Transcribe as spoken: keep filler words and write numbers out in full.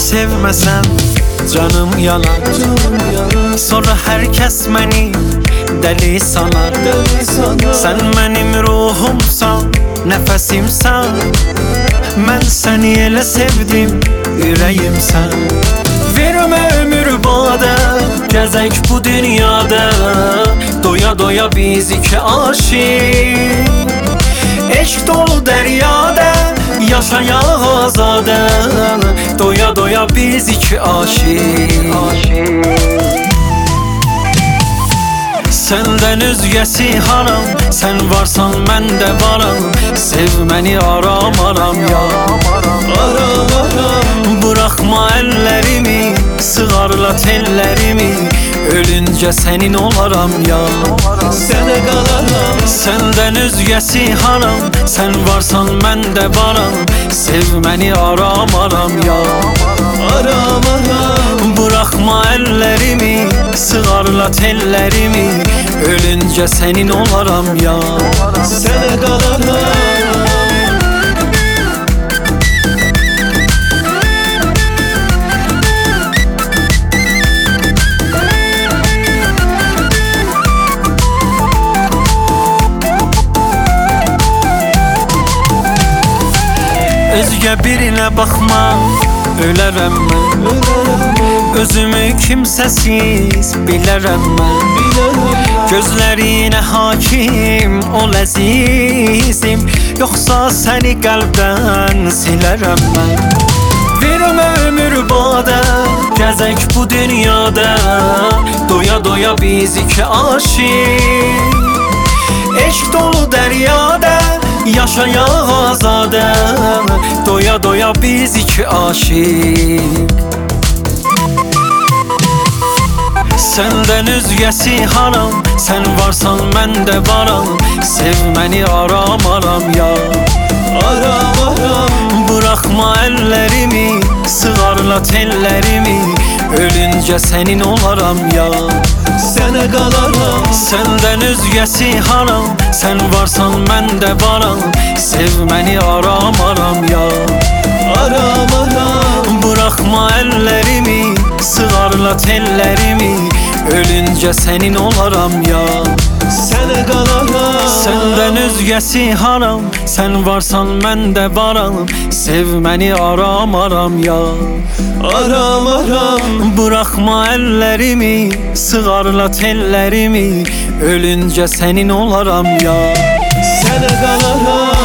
sevməsəm canım yanar, canım yanar. Sonra hər kəs məni dəli sanar, dəli sanar. Sən mənim ruhumsan, nəfəsimsən. Mən səni elə sevdim, ürəyimsən. Vermə ömür badə, gəzək bu dünyada. Doya doya biz iki aşiq, eşq dolu dəryada yaşayaq azadə. Doya doya biz iki aşiq. Səndən özgəsi haram, sən varsan mən də varam. Sev məni aram aram ya, aram aram. Bıraxma əllərimi, sığarla tellərimi. Ölüncə sənin olaram ya, sənə qalaram. Səndən özgəsi haram, sən varsan mən də varam. Sev məni aram aram ya, aram aram. Bıraxma əllərimi, sığarla tellərimi. Ölüncə sənin olaram ya, sənə qalaram. Özgə birinə baxma, ölərəm mən. Özümü kimsəsiz bilərəm mən. Gözlərinə hakim ol əzizim, yoxsa səni qəlbdən silərəm mən. Vermə ömür badə, gəzək bu dünyada. Doya doya biz iki aşiq, eşq dolu dəryada yaşayaq azadə. Doya doya biz iki aşiq. Səndən özgəsi haram, sən varsan mən də varam. Sev məni aram aram ya, aram aram. Bıraxma əllərimi, sığarla tellərimi. Ölüncə sənin olaram ya, sənə qalaram. Səndən özgəsi haram, sən varsan mən də varam. Sev məni aram aram ya, aram aram. Bıraxma əllərimi, sığarla tellərimi. Ölüncə sənin olaram ya, sənə qalaram. Səndən özgəsi haram, sən varsan mən də varam. Sev məni aram aram ya, aram aram. Bıraxma əllərimi, sığarla tellərimi. Ölüncə sənin olaram ya, sənə qalaram.